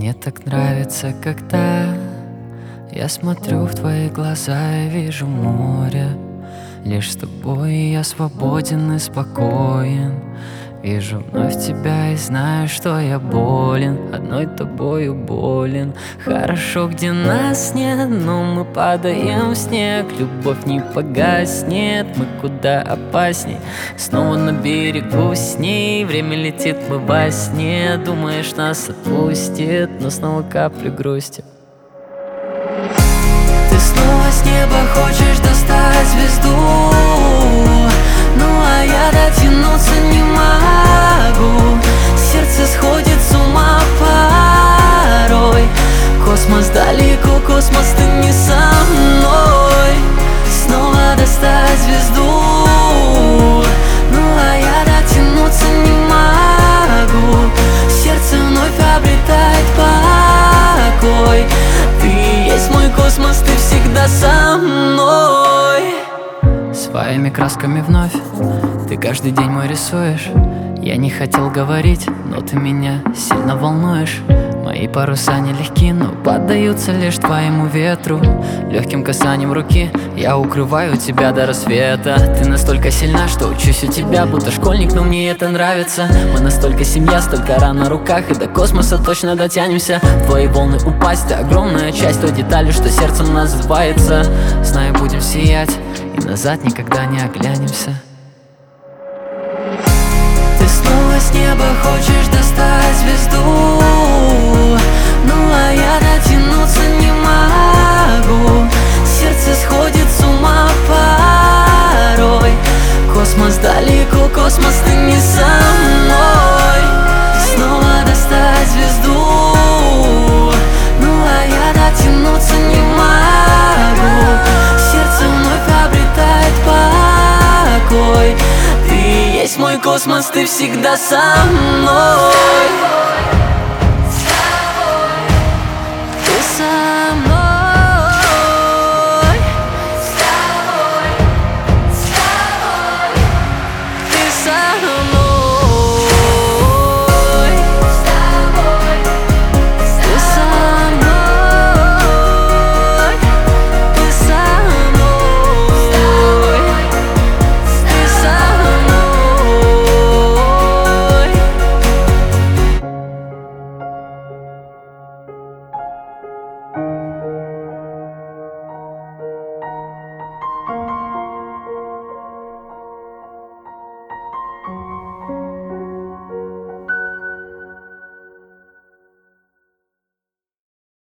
Мне так нравится, когда я смотрю в твои глаза и вижу море. Лишь с тобой я свободен и спокоен. Вижу вновь тебя и знаю, что я болен, одной тобою болен. Хорошо, где нас нет, но мы падаем в снег. Любовь не погаснет, мы куда опасней. Снова на берегу с ней, время летит, мы во сне. Думаешь, нас отпустит, но снова капли грусти. Ты снова с неба хочешь достать звезду, ну а я дотянуться не могу. Сердце сходит с ума порой. Космос далеко, космос, ты не со мной. Снова достать звезду, ну а я дотянуться не могу. Сердце вновь обретает покой. Ты есть мой космос, ты всегда со мной. Своими красками вновь ты каждый день мой рисуешь. Я не хотел говорить, но ты меня сильно волнуешь. Мои паруса нелегки, но поддаются лишь твоему ветру. Легким касанием руки я укрываю тебя до рассвета. Ты настолько сильна, что учусь у тебя, будто школьник, но мне это нравится. Мы настолько семья, столько ран на руках, и до космоса точно дотянемся. В твои волны упасть, ты огромная часть той детали, что сердцем называется. Знаю, будем сиять, и назад никогда не оглянемся. Ты снова с неба хочешь достать звезду, ну а я дотянуться не могу. Сердце сходит с ума порой. Космос далеко, космос, ты не со мной. Снова достать звезду, ну а я дотянуться не могу. Сердце вновь обретает покой. Ты есть мой космос, ты всегда со мной.